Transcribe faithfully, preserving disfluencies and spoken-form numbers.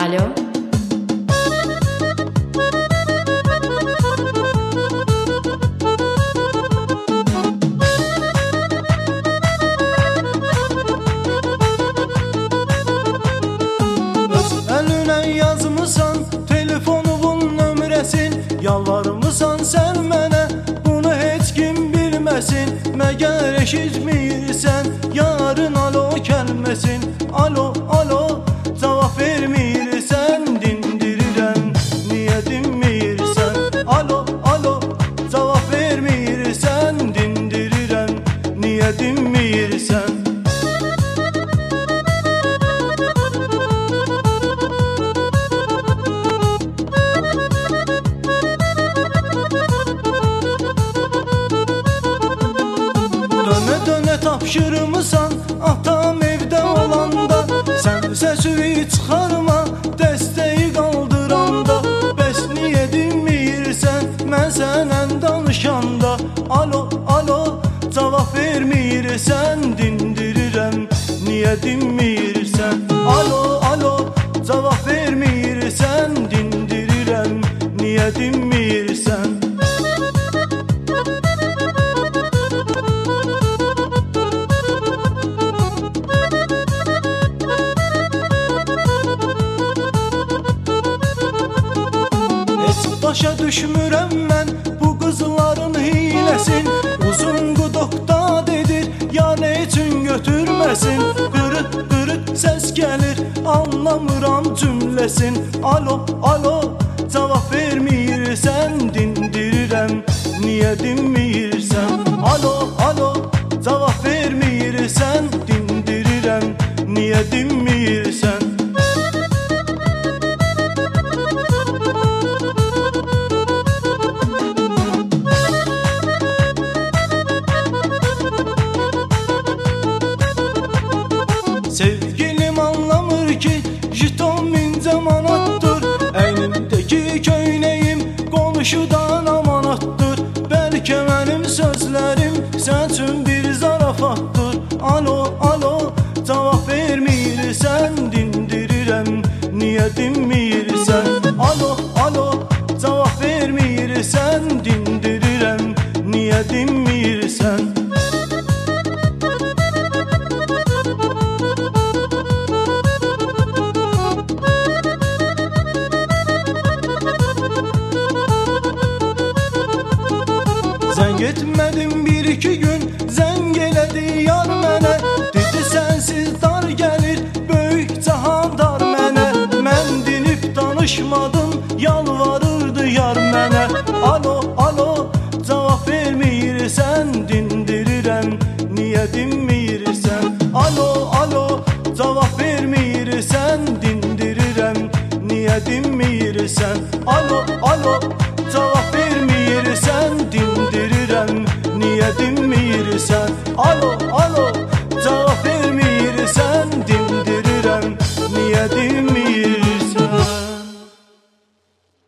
Alo. Eline yazmısan telefonumun nömrəsin, yalvarmısan sen mənə bunu heç kim bilməsin. Məgər eşitmirsən yarın alo kəlməsin. Alo alo cavab vermirsən, dindirirəm niyə dinmirsən. Alo alo cavab vermirsən, dindirirəm niyə dinmirsən. Dönə dönə tapşırmısan atam evdə olanda, sən səsini çıxarma dəstəyi qaldıranda. Bəs niyə dinmirsən mən sənən danışanda. Alo alo cavab vermirsən, dindirirəm niyə dinmirsən. Alo alo cavab vermirsən, dindirirəm niyə dinmirsən. Başa düşmürəm mən bu qızların hiləsin. Uzun quduqda dedir ya nə üçün götürməsin. Qırıt qırıt səs gəlir anlamıram cümləsin. Alo alo cavab vermirsən, dindirirəm niyə dinmirsən. Alo alo cavab vermirsən, dindirirəm niyə dinmirsən. Sevgilim anlamır ki jiton mincə manatdır. Əynimdəki köynəyim qonşudan